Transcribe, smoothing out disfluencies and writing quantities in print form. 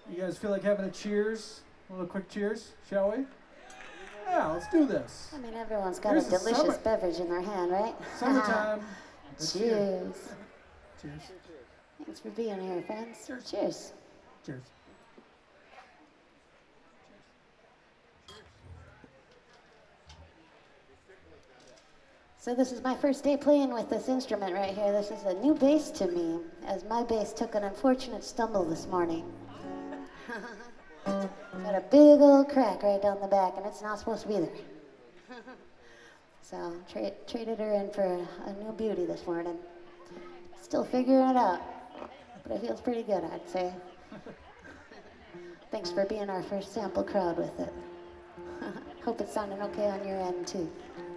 You guys feel like having a cheers? A little quick cheers, shall we? Yeah, let's do this. I mean, everyone's got Here's a the delicious beverage in their hand, right? Summertime. Cheers. Cheers. Thanks for being here, friends. Cheers. Cheers. Cheers. So this is my first day playing with this instrument right here. This is a new bass to me, as my bass took an unfortunate stumble this morning. Got a big old crack right down the back, and it's not supposed to be there. So traded her in for a new beauty this morning. Still figuring it out, but it feels pretty good, I'd say. Thanks for being our first sample crowd with it. Hope it's sounding okay on your end, too.